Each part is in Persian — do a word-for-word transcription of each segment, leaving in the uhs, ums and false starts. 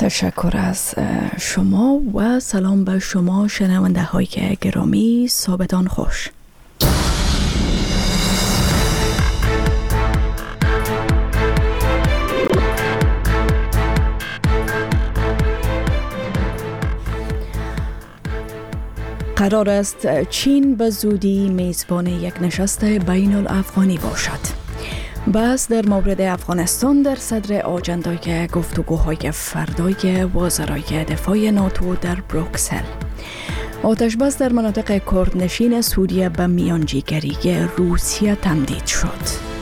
تشکر از شما و سلام به شما شنونده های گرامی. صبحتان خوش. قرار است چین به زودی میزبان یک نشست بین الافغانی باشد. بحث در مورد افغانستان در صدر آجندای گفتگوهای فردای وزرای دفاع ناتو در بروکسل. آتش بس در مناطق کردنشین سوریه به میانجیگری روسیه تمدید شد.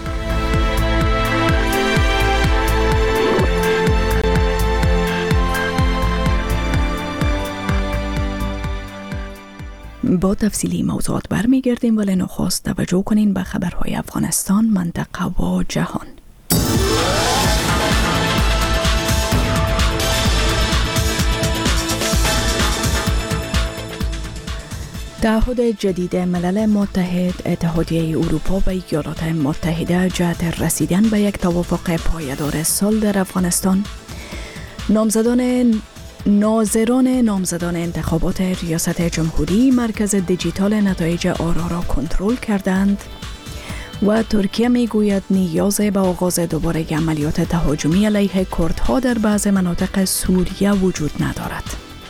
با تفصیلی موضوعات برمیگردیم، ولی نخست توجه کنین به خبرهای افغانستان، منطقه و جهان. تعهد جدید ملل متحد، اتحادیه اروپا و ایالات متحده جهت رسیدن به یک توافق پایدار صلح در افغانستان. نامزدان ناظران نامزدان انتخابات ریاست جمهوری مرکز دیجیتال نتایج آرا را کنترل کردند و ترکیه میگوید نیاز به آغاز دوباره عملیات تهاجمی علیه کردها در بعض مناطق سوریه وجود ندارد.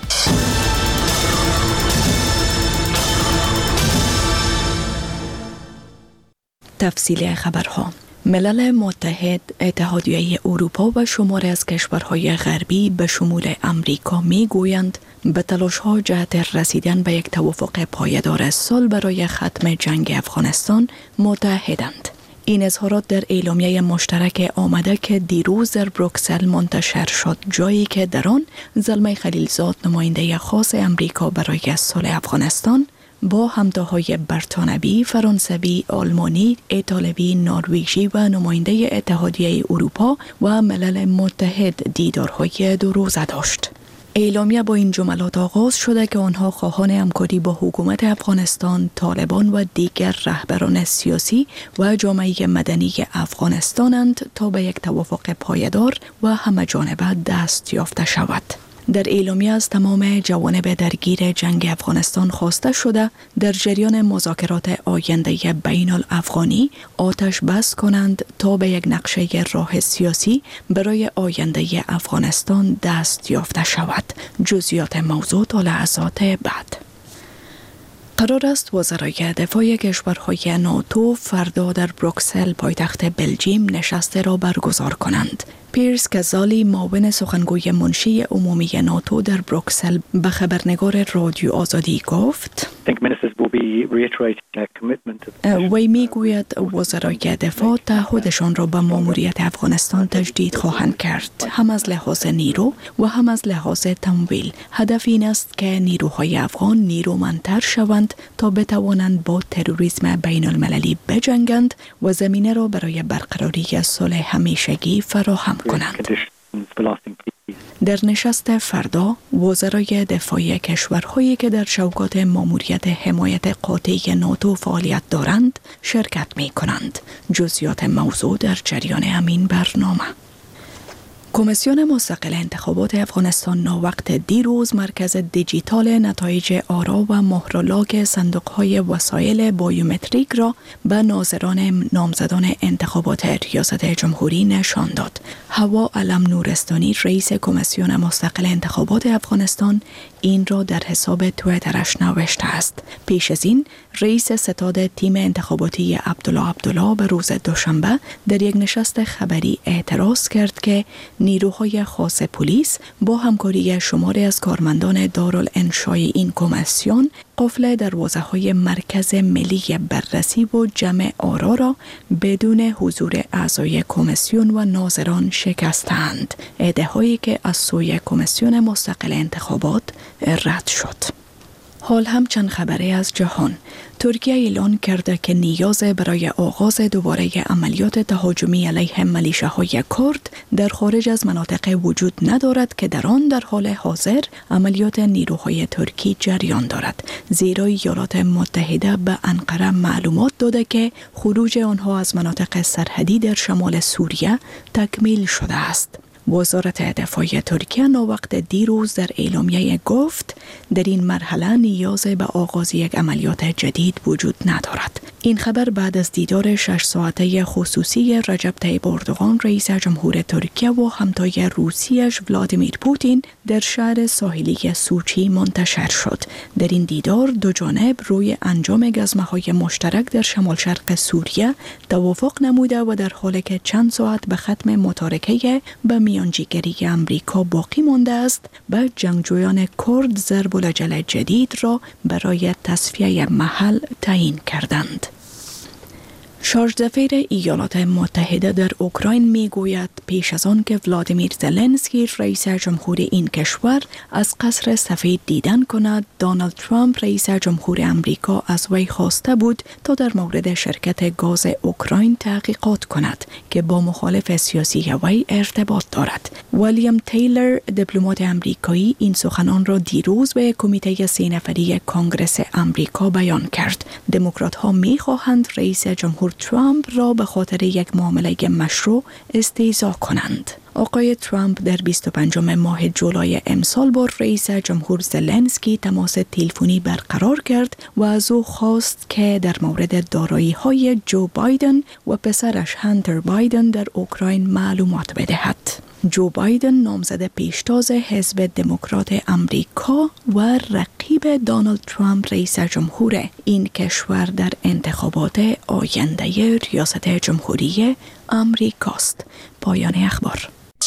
تفصیل خبرها. ملل متحد، اتحادیه اروپا و شماری از کشورهای غربی به شمول امریکا می گویند به تلاش‌ها جهت رسیدن به یک توافق پایدار صلح برای ختم جنگ افغانستان متحدند. این اظهارات در اعلامیه مشترک آمده که دیروز در بروکسل منتشر شد، جایی که در آن زلمه خلیلزاد نماینده خاص امریکا برای صلح افغانستان با همتاهای بریتانوی، فرانسوی، آلمانی، ایتالوی، نروژی و نماینده اتحادیه اروپا و ملل متحد دیدارهای دو روزه داشت. اعلامیه با این جملات آغاز شده که آنها خواهان همکاری با حکومت افغانستان، طالبان و دیگر رهبران سیاسی و جامعه مدنی افغانستانند تا به یک توافق پایدار و همه‌جانبه دست یافته شود. در اعلامیه از تمام جوانب درگیر جنگ افغانستان خواسته شده در جریان مذاکرات آینده بین الافغانی آتش بس کنند تا به یک نقشه راه سیاسی برای آینده افغانستان دست یافته شود. جزئیات موضوع تا لحظات بعد. قرار است وزرای دفاع کشورهای ناتو فردا در بروکسل پایتخت بلژیم نشست را برگزار کنند. پیرس کزالی، معاون سخنگوی منشی عمومی ناتو در بروکسل، به خبرنگار رادیو آزادی گفت: وی میگوید وزرای دفاع تعهدشان را به ماموریت افغانستان تجدید خواهند کرد، هم از لحاظ نیرو و هم از لحاظ تمویل. هدف این است که نیروهای افغان نیرومندتر شوند تا بتوانند با تروریسم بین المللی بجنگند و زمینه را برای برقراری صلح همیشگی فراهم کنند. در نشست فردا وزرای دفاع کشورهایی که در شوکات ماموریت حمایت قاطع ناتو فعالیت دارند شرکت می کنند. جزئیات موضوع در جریان همین برنامه. کمیسیون مستقل انتخابات افغانستان ناوقت دیروز مرکز دیجیتال نتایج آرا و مهرلاک صندوق‌های وسایل بایومتریک را به ناظران نامزدان انتخابات ریاست جمهوری نشان داد. هوا علم نورستانی، رئیس کمیسیون مستقل انتخابات افغانستان، این را در حساب توییترش نوشته است. پیش از این رئیس ستاد تیم انتخاباتی عبدالله عبدالله به روز دوشنبه در یک نشست خبری اعتراض کرد که نیروهای خاص پلیس با همکاری شماری از کارمندان دارالانشای این کمیسیون قفل دروازه‌های مرکز ملی بررسی و جمع آرا را بدون حضور اعضای کمیسیون و ناظران شکستند، ادعایی که از سوی کمیسیون مستقل انتخابات رد شد. حال هم چند خبری از جهان. ترکیه اعلان کرده که نیاز برای آغاز دوباره عملیات تهاجمی علیه ملیشه‌های کرد در خارج از مناطق وجود ندارد که در آن در حال حاضر عملیات نیروهای ترکی جریان دارد، زیرا ایالات متحده به انقره معلومات داده که خروج آنها از مناطق سرحدی در شمال سوریه تکمیل شده است. وزارت دفاع ترکیه ناوقت دیروز در اعلامیه گفت در این مرحله نیاز به آغاز یک عملیات جدید وجود ندارد. این خبر بعد از دیدار شش ساعته خصوصی رجب طیب اردوغان رئیس جمهور ترکیه و همتای روسیش ولادیمیر پوتین در شهر ساحلی سوچی منتشر شد. در این دیدار دو جانب روی انجام گزمه‌های مشترک در شمال شرق سوریه توافق نموده و در حالی که چند ساعت به ختم متارکه به میانجیگری امریکا باقی مانده است، به جنگجویان کرد ضرب العجل جدید را برای تصفیه محل تعیین کردند. شارژ سفیر ایالات متحده در اوکراین می گوید پیش از آن که ولادیمیر زلنسکی رئیس جمهور این کشور از قصر سفید دیدن کند، دونالد ترامپ رئیس جمهور امریکا از وی خواسته بود تا در مورد شرکت گاز اوکراین تحقیقات کند که با مخالف سیاسی وی ارتباط دارد. ویلیام تیلر دیپلمات امریکایی این سخنان را دیروز به کمیته سه نفری کانگرس امریکا بیان کرد. دموکرات ها می خواهند رئیس جمهور ترامپ را به خاطر یک معامله مشروع استهزا کنند. آقای ترامپ در بیست و پنجم ماه جولای امسال با رئیس جمهور زلنسکی تماس تلفنی برقرار کرد و از او خواست که در مورد دارایی‌های جو بایدن و پسرش هانتر بایدن در اوکراین معلومات بدهد. جو بایدن نامزد پیشتاز حزب دموکرات امریکا و رقیب دونالد ترامپ رئیس جمهور این کشور در انتخابات آینده ریاست جمهوری امریکاست. پایان اخبار.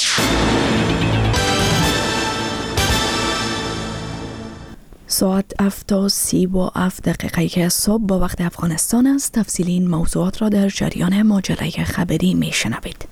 ساعت هفت و سی و هفت دقیقه صبح با وقت افغانستان است. تفصیل این موضوعات را در جریان ماجرای خبری می شنوید.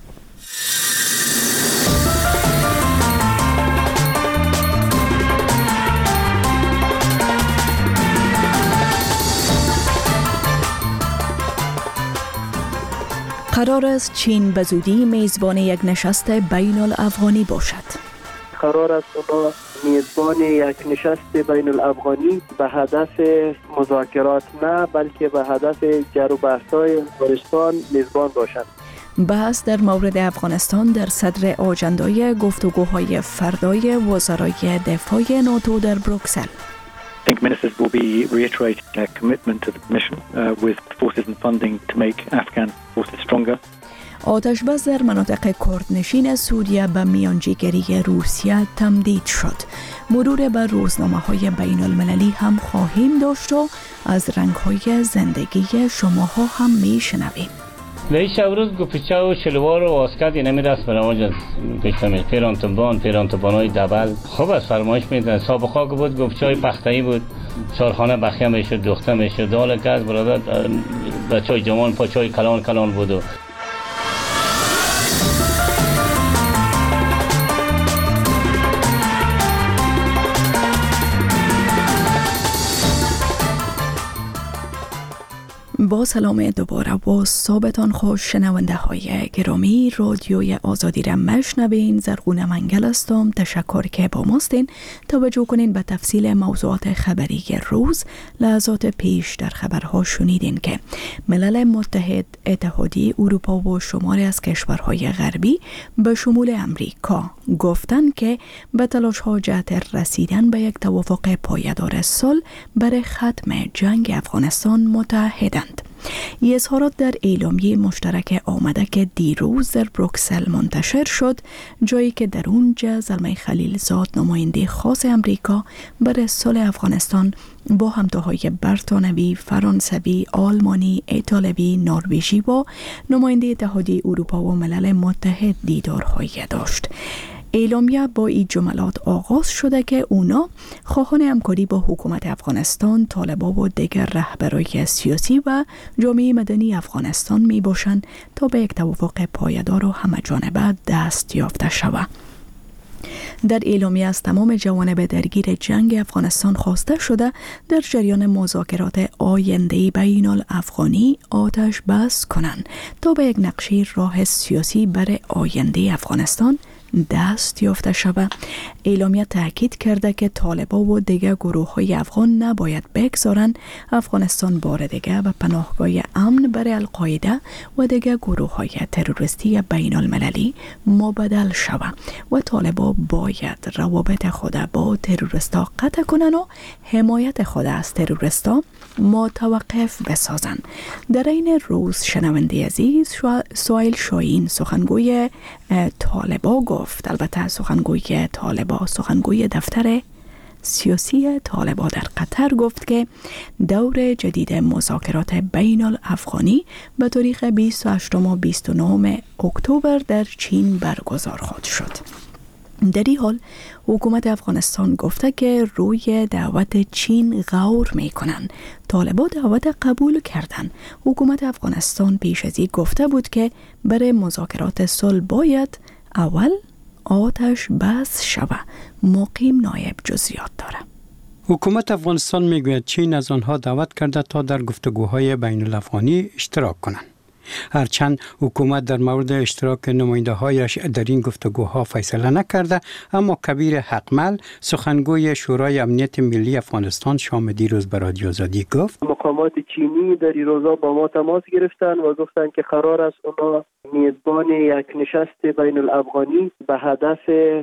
قرار است چین به زودی میزبان یک نشست بین الافغانی باشد. قرار است با میزبان یک نشست بین الافغانی به هدف مذاکرات نه بلکه به هدف جر و بحث‌های افغانستان میزبان باشند. بحث در مورد افغانستان در صدر آجندای گفتگوهای فردای وزرای دفاع ناتو در بروکسل. I think ministers will be reiterating their commitment to the mission uh, with forces and funding to make Afghan forces stronger. آتش بس در مناطق کردنشین سوریه به میانجیگری روسیه تمدید شد. مرور بر روزنامه‌های بین المللی هم خواهیم داشت و از رنگ‌های زندگی شماها هم میشنویم. رئیس امروز گفته و شلوار و واسکت نمی دست برای آنجا گفتم پیران تبان پیران تبانای دبل خوب از فرمایش میدن سابقا که بود گفته های پختهی بود چارخانه بخیه میشد دخته میشد دال گز برادر بچه های جوان پاچه کلان کلان بود و با سلام دوباره با صبحتان خوش شنونده های گرامی رادیوی آزادی را مشنوین. زرغون منگل هستم. تشکر که با ماستین. توجه کنین به تفصیل موضوعات خبری روز. لحظات پیش در خبرها شنیدین که ملل متحد، اتحادیه اروپا و شماری از کشورهای غربی به شمول امریکا گفتن که به تلاش ها جهت رسیدن به یک توافق پایدار صلح برای ختم جنگ افغانستان متحدند. این اظهارات در اعلامیه مشترک آمده که دیروز در بروکسل منتشر شد، جایی که در اونجا زلمه خلیلزاد نماینده خاص امریکا برای صلح افغانستان با همتاهای بریتانوی، فرانسوی، آلمانی، ایتالوی، نروژی و نماینده اتحادیه اروپا و ملل متحد دیدارهایی داشت. اعلامیه با این جملات آغاز شده که اونا خواهان همکاری با حکومت افغانستان، طالبان و دیگر رهبرای سیاسی و جامعه مدنی افغانستان می باشند تا به یک توافق پایدار و همه جانبه دست یافته شود. در اعلامیه از تمام جوانب درگیر جنگ افغانستان خواسته شده در جریان مذاکرات آینده بین الافغانی آتش بس کنند تا به یک نقشه راه سیاسی برای آینده افغانستان دست یافته شود. اعلامیه تاکید کرده که طالبان و دیگر گروه های افغان نباید بگذارند افغانستان بار دیگر به پناهگاه امن برای القاعده و دیگر گروه های تروریستی بین المللی مبدل شود و طالبان باید روابط خود با تروریستا قطع کنند و حمایت خود از تروریستا متوقف بسازند. در این روز شنونده عزیز سهیل شاهین سخنگوی طالبان گفت، البته سخنگوی طالبان سخنگوی دفتر سیاسی طالبان در قطر گفت که دور جدید مذاکرات بین الافغانی به تاریخ بیست و هشتم و بیست و نهم اکتبر در چین برگزار خواهد شد. در این حال حکومت افغانستان گفته که روی دعوت چین غور می کنند. طالبان دعوت قبول کردند. حکومت افغانستان پیش از این گفته بود که برای مذاکرات صلح باید اول آتش بس شود. مقیم نایب جزئیات داره. حکومت افغانستان میگوید چین از آنها دعوت کرده تا در گفتگوهای بین الافغانی اشتراک کنند. هرچند حکومت در مورد اشتراک نماینده هایش در این گفتگوها فیصله نکرده، اما کبیر حقمل سخنگوی شورای امنیت ملی افغانستان شام دیروز به رادیو آزادی گفت مقامات چینی در این روزا با ما تماس گرفتن و گفتن که قرار است اونا میزبان یک نشست بین الافغانی به هدف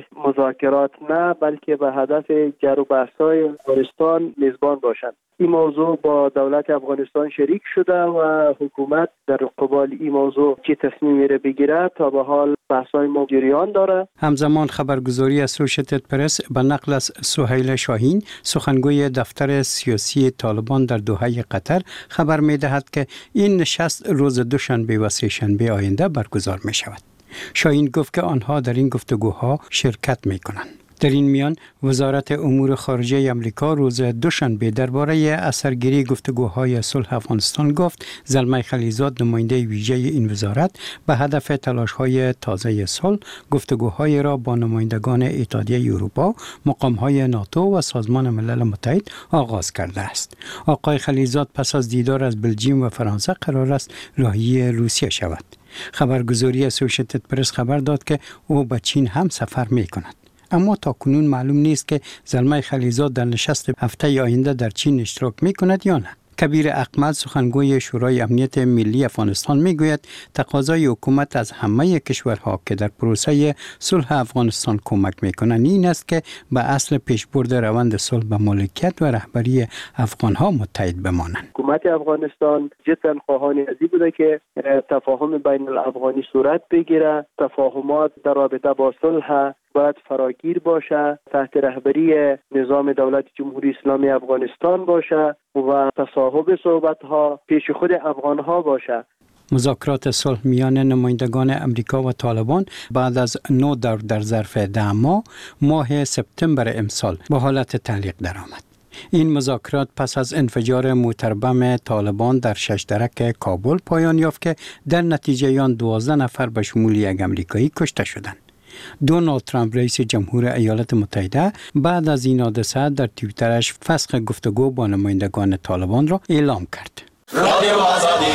مذاکرات نه بلکه به هدف جر و بحث‌های افغانستان میزبان باشند. این موضوع با دولت افغانستان شریک شده و حکومت در قبال این موضوع چه تصمیمی را بگیره تا به حال بحث‌های ما جریان داره. همزمان خبرگزاری اسوشیتد پرس به نقل از سهیل شاهین سخنگوی دفتر سیاسی طالبان در دوحه قطر خبر می‌دهد که این نشست روز دوشنبه و سه شنبه آینده برگزار می‌شود. شاهین گفت که آنها در این گفتگوها شرکت می‌کنند. در این میان وزارت امور خارجه آمریکا روز دوشنبه درباره اثرگیری گفتگوهای صلح افغانستان گفت زلمه خلیزاد نماینده ویژه این وزارت به هدف تلاش‌های تازه صلح گفتگوهای را با نمایندگان اتحادیه اروپا، مقام‌های ناتو و سازمان ملل متحد آغاز کرده است. آقای خلیزاد پس از دیدار از بلژیم و فرانسه قرار است راهی روسیه شود. خبرگزاری اسوشیتد پرس خبر داد که او به چین هم سفر می‌کند. اما تا کنون معلوم نیست که زلمه خلیزاد در نشست هفته آینده در چین اشتراک می کند یا نه. کبیر اقمل سخنگوی شورای امنیت ملی افغانستان می گوید تقاضای حکومت از همه کشورها که در پروسه صلح افغانستان کمک می کنند این است که به اصل پیشبرد روند صلح به مالکیت و رهبری افغانها متحد بمانند. حکومت افغانستان جدا خواهان ازی بوده که تفاهم بین الافغانی صورت بگیره، تفاهمات در رابطه با صلح باید فراگیر باشه، تحت رهبری نظام دولت جمهوری اسلامی افغانستان باشه و تصاحب صحبت‌ها پیش خود افغان‌ها باشه. مذاکرات صلح میان نمایندگان امریکا و طالبان بعد از نو دور در ظرف ده ماه ماه سپتامبر امسال به حالت تعلیق درآمد. این مذاکرات پس از انفجار موتربم طالبان در شش درک کابل پایان یافت که در نتیجه آن دوازده نفر به شمول یک امریکایی کشته شدند. دونالد ترامپ رئیس جمهور ایالات متحده بعد از این حادثه در توییترش فسخ گفتگو با نمایندگان طالبان را اعلام کرد. رادیو آزادی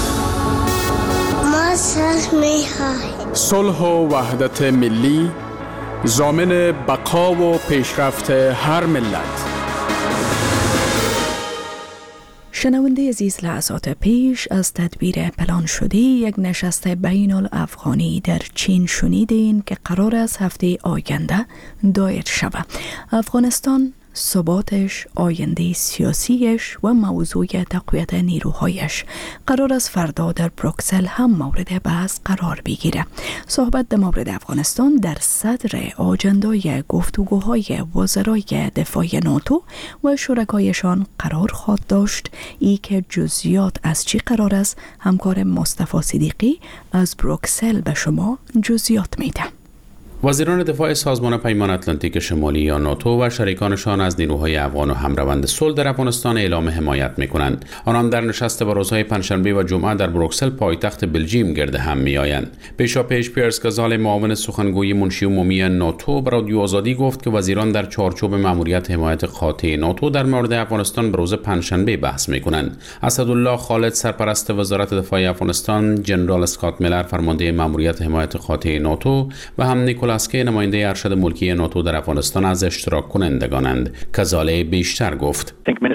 ما صلح می‌خواهیم. صلح و وحدت ملی ضامن بقا و پیشرفت هر ملت. شنونده عزیز، لحظات پیش از تدبیر پلان شده یک نشست بین الافغانی در چین شنیدین که قرار است هفته آینده دایر شود. افغانستان ثباتش، آینده سیاسیش و موضوع تقویت نیروهایش قرار است فردا در بروکسل هم مورد بحث قرار بگیره. صحبت در مورد افغانستان در صدر آجندای گفتگوهای وزرای دفاع ناتو و شرکایشان قرار خواهد داشت. ای که جزئیات از چی قرار است همکار مصطفی صدیقی از بروکسل به شما جزئیات میده. وزیران دفاع سازمان پیمان اتلانتیک شمالی یا ناتو و شریکانشان از نیروهای افغان و همروند صلح در افغانستان اعلام حمایت می‌کنند. آنان در نشست با روزهای پنجشنبه و جمعه در بروکسل پایتخت بلژیم گرد هم می‌آیند. پیشاپیش پیرس گازال معاون سخنگوی منشی عمومی ناتو به رادیو آزادی گفت که وزیران در چارچوب مأموریت حمایت قاطع ناتو در مورد افغانستان به روز پنجشنبه بحث می‌کنند. اسدالله خالد سرپرست وزارت دفاع افغانستان، جنرال اسکات میلر فرمانده مأموریت حمایت قاطع ناتو و هم نیکولاس است که نماینده ارشد ملکی ناتو در افغانستان از اشتراک کنندگانند. کزاله بیشتر گفت.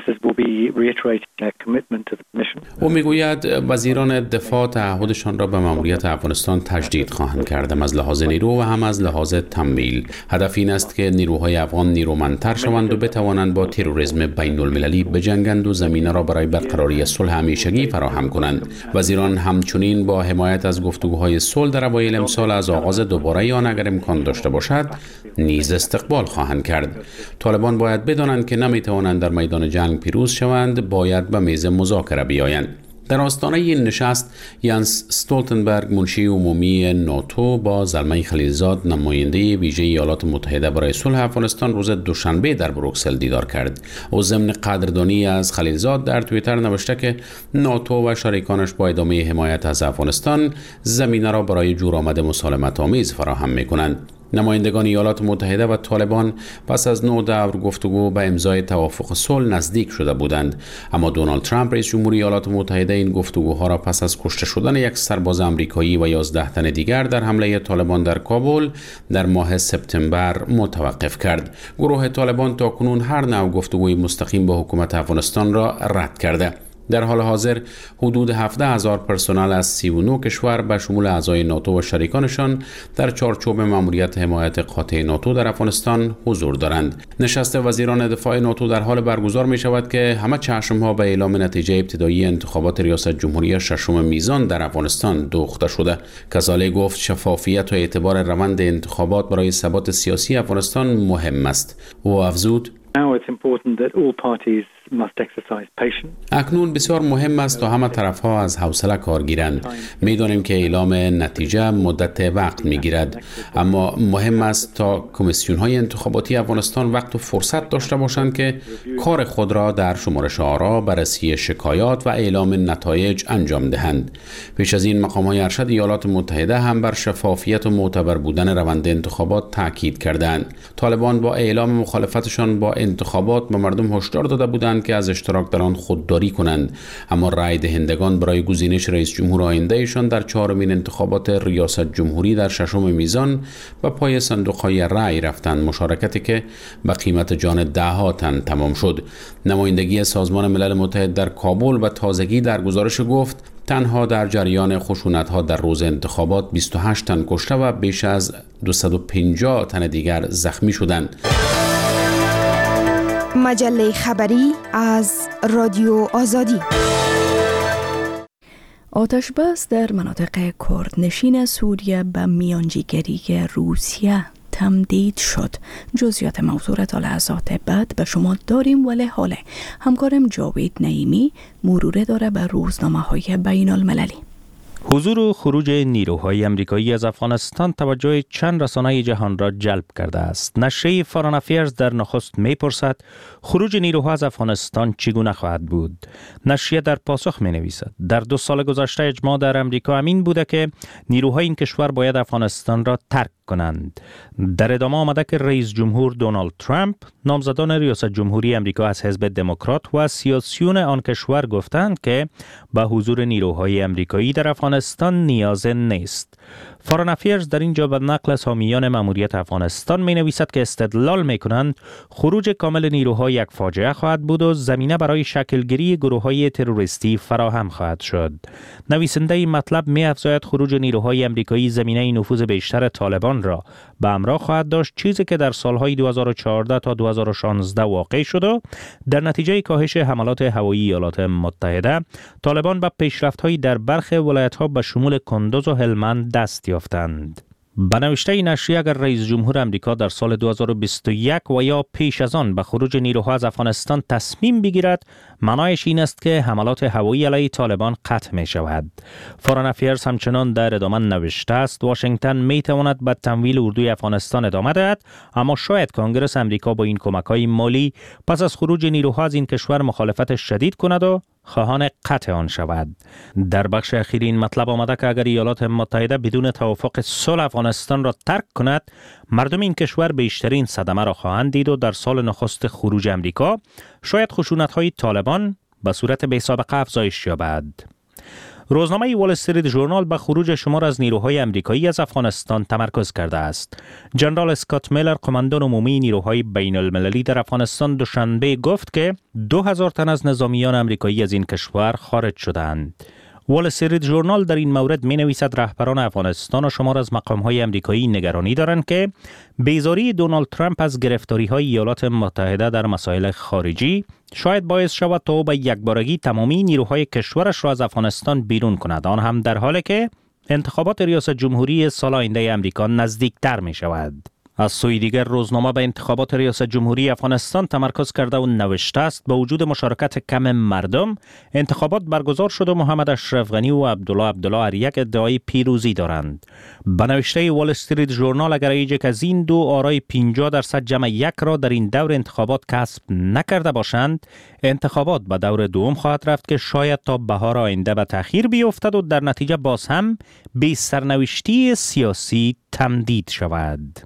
او میگوید وزیران دفاع تعهدشان را به ماموریت افغانستان تجدید خواهند کرد، هم از لحاظ نیرو و هم از لحاظ تمویل. هدف این است که نیروهای افغان نیرومندتر شوند و بتوانند با تروریسم بین المللی بجنگند و زمینه را برای برقراری صلح همیشگی فراهم کنند. وزیران همچنین با حمایت از گفتگوهای صلح در اوایل امسال از آغاز دوباره آن اگر امکان داشته باشد نیز استقبال خواهند کرد. طالبان باید بدانند که نمیتوانند در میدان جنگ پیروز شوند، باید به میز مذاکره بیایند. در آستانه این نشست یانس استولتنبرگ منشی عمومی ناتو با زلمه خلیلزاد نماینده ویژه ایالات متحده برای صلح افغانستان روز دوشنبه در بروکسل دیدار کرد. او ضمن قدردانی از خلیلزاد در توییتر نوشته که ناتو و شریکانش با ادامه حمایت از افغانستان زمینه را برای جورآمد مسالمت آمیز فراهم می‌کنند. نمایندگان ایالات متحده و طالبان پس از نه دور گفتگو به امضای توافق صلح نزدیک شده بودند، اما دونالد ترامپ رئیس جمهوری ایالات متحده این گفتگوها را پس از کشته شدن یک سرباز آمریکایی و یازده تن دیگر در حمله طالبان در کابل در ماه سپتامبر متوقف کرد. گروه طالبان تاکنون هر نوع گفتگوی مستقیم با حکومت افغانستان را رد کرده. در حال حاضر حدود هفده هزار پرسنل از سی و نه کشور به شمول اعضای ناتو و شریکانشان در چارچوب ماموریت حمایت قاطع ناتو در افغانستان حضور دارند. نشست وزیران دفاع ناتو در حال برگزار می شود که همه چشمها به اعلام نتیجه ابتدایی انتخابات ریاست جمهوری ششم میزان در افغانستان دوخته شده. کزاله گفت شفافیت و اعتبار روند انتخابات برای ثبات سیاسی افغانستان مهم است. او افزود: اکنون بسیار مهم است تا همه طرف‌ها از حوصله کار گیرند. می‌دانیم که اعلام نتیجه مدت وقت می‌گیرد، اما مهم است تا کمیسیون‌های انتخاباتی افغانستان وقت و فرصت داشته باشند که کار خود را در شمارش آرا، بررسی شکایات و اعلام نتایج انجام دهند. پیش از این مقام‌های ارشد ایالات متحده هم بر شفافیت و معتبر بودن روند انتخابات تاکید کردند. طالبان با اعلام مخالفتشان با انتخابات به مردم هشدار داده بودند که از اشتراک در آن خودداری کنند، اما رای دهندگان برای گزینش رئیس جمهور آیندهشان در چهارمین انتخابات ریاست جمهوری در ششم میزان و پای صندوق‌های رای رفتند، مشارکتی که به قیمت جان ده ها تن تمام شد. نمایندگی سازمان ملل متحد در کابل و تازگی در گزارش گفت تنها در جریان خشونت‌ها در روز انتخابات بیست و هشت تن کشته و بیش از دویست و پنجاه تن دیگر زخمی شدند. مجله خبری از رادیو آزادی. آتش بس در مناطق کردنشین سوریه به میانجیگری روسیه تمدید شد. جزئیات موضوع را تا لحظات بعد به شما داریم، ولی حالا همکارم جاوید نعیمی مروره داره به روزنامه‌های بین المللی. حضور و خروج نیروهای امریکایی از افغانستان توجه چند رسانه جهان را جلب کرده است. نشریه فارن افیرز در نخست می‌پرسد خروج نیروها از افغانستان چگونه خواهد بود. نشریه در پاسخ می‌نویسد در دو سال گذشته اجماع در امریکا همین بوده که نیروهای این کشور باید افغانستان را ترک کنند. در ادامه آمده که رئیس جمهور دونالد ترامپ نامزدان ریاست جمهوری امریکا از حزب دموکرات و سیاسیون آن کشور گفتند که به حضور نیروهای امریکایی در افغانستان نیاز نیست. فارن افیرز در اینجا به نقل از حامیان ماموریت افغانستان می نویسد که استدلال می کنند خروج کامل نیروها یک فاجعه خواهد بود و زمینه برای شکلگیری گروه‌های تروریستی فراهم خواهد شد. نویسنده این مطلب می افزاید خروج نیروهای امریکایی زمینه نفوذ بیشتر طالبان را به همراه خواهد داشت، چیزی که در سالهای دو هزار و چهارده تا دو هزار و شانزده واقع شد و در نتیجه کاهش حملات هوایی ایالات متحده طالبان به پیشرفت‌های در برخی ولایت‌ها به شمول کندوز و هلمند دست یافتند. به نوشته نشریه اگر رئیس جمهور امریکا در سال دو هزار و بیست و یک و یا پیش از آن به خروج نیروها از افغانستان تصمیم بگیرد، معنایش این است که حملات هوایی علیه طالبان قطع می شود. فارن افیرز همچنان در ادامه نوشته است واشنگتن می تواند به تمویل اردوی افغانستان ادامه دهد، اما شاید کنگره امریکا با این کمک‌های مالی پس از خروج نیروها از این کشور مخالفت شدید کند و خواهان قطع آن شود. در بخش اخیر این مطلب آمده که اگر ایالات متحده بدون توافق صلح افغانستان را ترک کند، مردم این کشور بیشترین صدمه را خواهند دید و در سال نخست خروج امریکا شاید خشونت‌های طالبان به صورت بی‌سابقه افزایش یابد. روزنامه وال استریت ژورنال به خروج شمار از نیروهای امریکایی از افغانستان تمرکز کرده است. جنرال اسکات میلر، قماندان عمومی نیروهای بین المللی در افغانستان، دوشنبه گفت که دو هزار تن از نظامیان امریکایی از این کشور خارج شدند. وال استریت ژورنال در این مورد می نویسد رهبران افغانستان و شمار از مقام‌های امریکایی نگرانی دارند که بیزاری دونالد ترامپ از گرفتاری‌های ایالات متحده در مسائل خارجی شاید باعث شود تا او به یکبارگی تمامی نیروهای کشورش را از افغانستان بیرون کند، آن هم در حالی که انتخابات ریاست جمهوری سال آینده امریکا نزدیکتر می شود. از سوی دیگر روزنامه به انتخابات ریاست جمهوری افغانستان تمرکز کرده و نوشته است با وجود مشارکت کم مردم انتخابات برگزار شد و محمد اشرف غنی و عبدالله عبدالله هر یک ادعای پیروزی دارند. به نوشته وال استریت ژورنال اگر یک از این دو آرای پنجاه درصد جمع یک را در این دور انتخابات کسب نکرده باشند، انتخابات به دور دوم خواهد رفت که شاید تا بهار آینده به تأخیر بیفتد و در نتیجه باز هم به سرنوشتی سیاسی تمدید شود.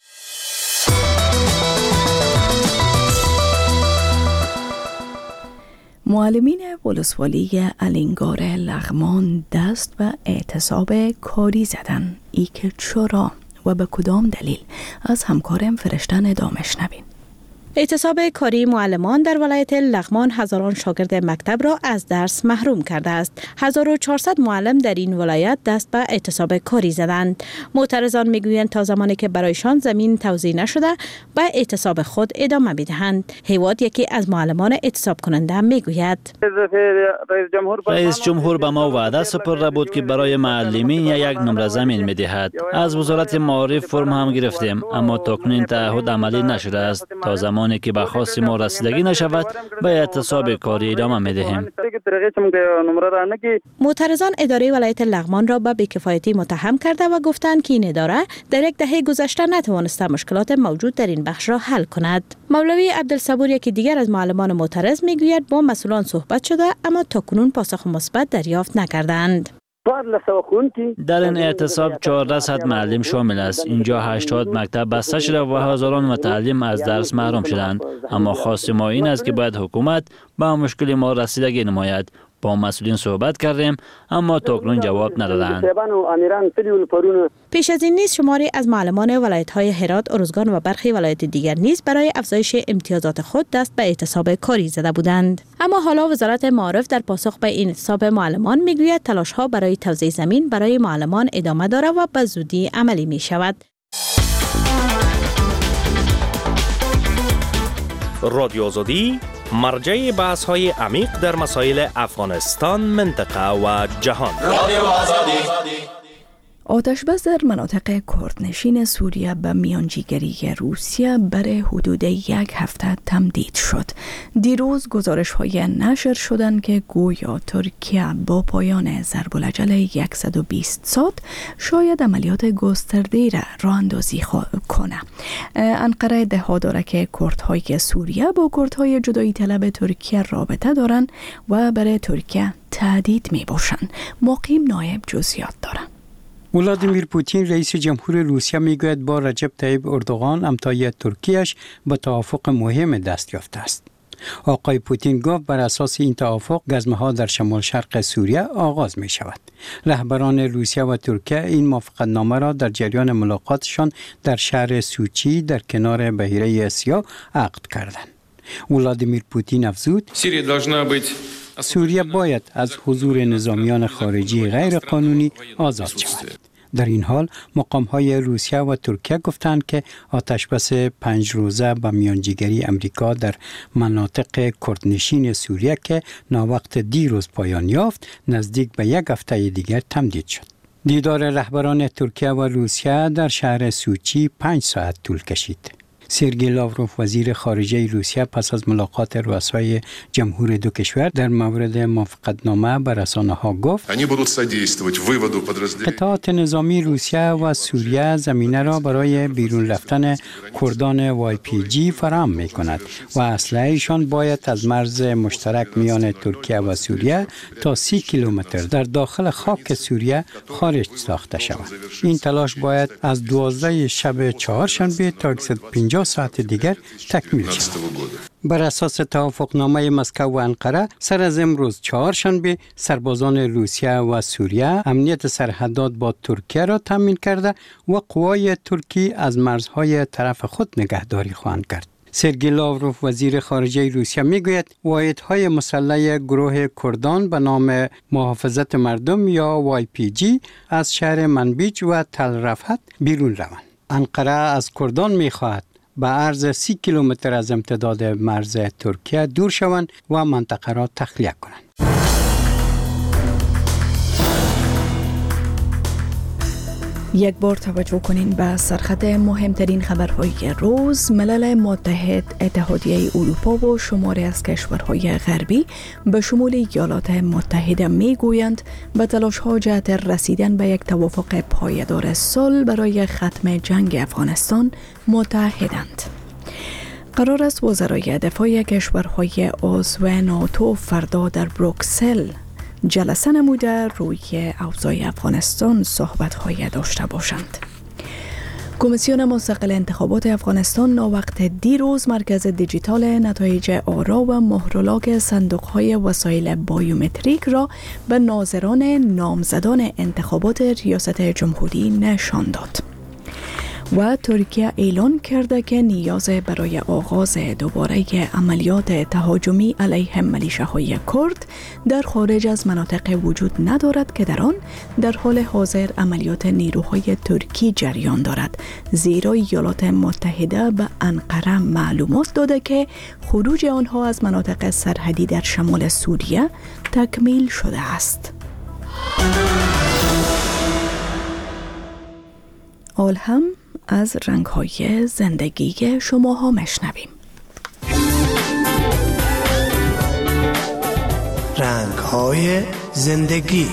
معلمین ولسوالی الینگار لغمان دست به اعتصاب کاری زدن. ای که چرا و به کدام دلیل؟ از همکارم فرشته ندا شنوین. اعتصاب کاری معلمان در ولایت لغمان هزاران شاگرد مکتب را از درس محروم کرده است. هزار و چهارصد معلم در این ولایت دست به اعتصاب کاری زدند. معترضان میگویند تا زمانی که برایشان زمین توزیع نشده به اعتصاب خود ادامه میدهند. هیواد یکی از معلمان اعتصاب کننده میگوید رئیس جمهور به ما وعده سپرده بود که برای معلمین یک نمره زمین میدهد. از وزارت معارف فرم هم گرفتیم اما تاکنون تعهد عملی نشده است. تا زمانی که به خواست ما رسیدگی نشود به اعتصاب کاری ادامه میدهیم. معترضان اداره ولایت لغمان را به بی‌کفایتی متهم کرده و گفتند که این اداره در یک دهه گذشته نتوانسته مشکلات موجود در این بخش را حل کند. مولوی عبدالصبور یکی دیگر از معلمان معترض میگوید با مسئولان صحبت شده اما تاکنون پاسخ مثبت دریافت نکردند. در این اعتصاب چهارده صد معلم شامل است. اینجا هشتاد مکتب بسته شده و هزاران متعلم از درس محروم شدند. اما خواست ما این است که باید حکومت به مشکل ما رسیدگی نماید. با مسئولین صحبت کردیم اما تاکنون جواب ندادند. پیش از این نیز شماری از معلمان ولایت‌های هرات، ارزگان و برخی ولایت دیگر نیز برای افزایش امتیازات خود دست به اعتصاب کاری زده بودند. اما حالا وزارت معارف در پاسخ به این اعتصاب معلمان میگوید تلاش‌ها برای توزیع زمین برای معلمان ادامه دارد و به زودی عملی می شود. رادیو آزادی مرجع بحث های عمیق در مسائل افغانستان، منطقه و جهان. رادیو آزادی. آتش‌بس در مناطق کردنشین سوریه به میانجیگری روسیه برای حدود یک هفته تمدید شد. دیروز گزارش‌های نشر شدند که گویا ترکیه با پایان ضرب العجل صد و بیست ساعت شاید عملیات گسترده را راه اندازی کنه. انقره ادعا دارد که کردهای سوریه با کردهای جدایی طلب ترکیه رابطه دارند و برای ترکیه تهدید می باشند. مقیم نایب جزئیات دارند. ولادیمیر پوتین رئیس جمهور روسیه میگوید با رجب طیب اردوغان امضای ترکیهش به توافق مهم دست یافته است. آقای پوتین گفت بر اساس این توافق گزمه‌ها در شمال شرق سوریه آغاز می شود. رهبران روسیه و ترکیه این موافقتنامه را در جریان ملاقاتشان در شهر سوچی در کنار بحیره اسیا عقد کردند. ولادیمیر پوتین افزود: سوریه باید از حضور نظامیان خارجی غیر قانونی آزاد شود. در این حال مقام‌های روسیه و ترکیه گفتند که آتشبس پنج روزه به میانجیگری امریکا در مناطق کردنشین سوریه که ناوقت دیروز پایان یافت نزدیک به یک هفته دیگر تمدید شد. دیدار رهبران ترکیه و روسیه در شهر سوچی پنج ساعت طول کشید. سرگئی لاوروف وزیر خارجه روسیه پس از ملاقات رؤسای جمهور دو کشور در مورد موافقتنامه به رسانه‌ها گفت قطعات نظامی روسیه و سوریه زمینه را برای بیرون رفتن کردان وای پی جی فراهم می‌کند و اسلحه‌شان باید از مرز مشترک میان ترکیه و سوریه تا سی کیلومتر در داخل خاک سوریه خارج ساخته شود. این تلاش باید از دوازده شب چهارشنبه تا صد و پنجاه ساعت دیگر تکمیل شود. بر اساس توافقنامه مسکو و انقره سر از امروز چهارشنبه سربازان روسیه و سوریه امنیت سرحدات با ترکیه را تامین کرده و قوای ترکی از مرزهای طرف خود نگهداری خواهند کرد. سرگئی لاوروف وزیر خارجه روسیه میگوید واحدهای مسلح گروه کردان به نام محافظت مردم یا وای پی جی از شهر منبیج و تل رفحت بیرون روند. انقره از کردان میخواهد به عرض سی کیلومتر از امتداد مرز ترکیه دور شوند و منطقه را تخلیه کنند. یک بار توجه کنین به سرخط مهمترین خبرهای روز. ملل متحد، اتحادیه اروپا و شماری از کشورهای غربی به شمول ایالات متحده می گویند به تلاش ها جهت رسیدن به یک توافق پایدار صلح برای ختم جنگ افغانستان متحدند. قرار است وزرای دفاع کشورهای عضو ناتو فردا در بروکسل جلسه نموده روی اوضاع افغانستان صحبت‌های داشته باشند. کمیسیون مستقل انتخابات افغانستان ناوقت دیروز مرکز دیجیتال نتایج آرا و مهرلاک صندوق‌های وسایل بایومتریک را به ناظران نامزدان انتخابات ریاست جمهوری نشان داد. و ترکیه اعلان کرده که نیاز برای آغاز دوباره عملیات تهاجمی علیه میلیشیاهای کرد در خارج از مناطق وجود ندارد که در آن در حال حاضر عملیات نیروهای ترکی جریان دارد، زیرا ایالات متحده به انقره معلومات داده که خروج آنها از مناطق سرحدی در شمال سوریه تکمیل شده است. حال هم از رنگ‌های زندگی شماها مشنویم. رنگ‌های زندگی.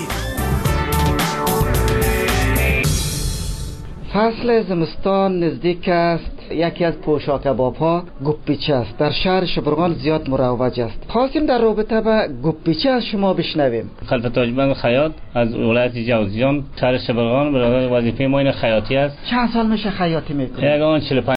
فصل زمستان نزدیک است. یکی از پوشاک باب‌ها گوپیچه است. در شهر شبرغان زیاد مروج است. خواستیم در رابطه با گوپیچه از شما بشنویم. خلیفه تاجبند خیاط از ولایت جوزجان، شهر شبرغان. برای وظیفه ما این خیاطی است. چند سال میشه خیاطی میکنید؟ یکان چهل و پنج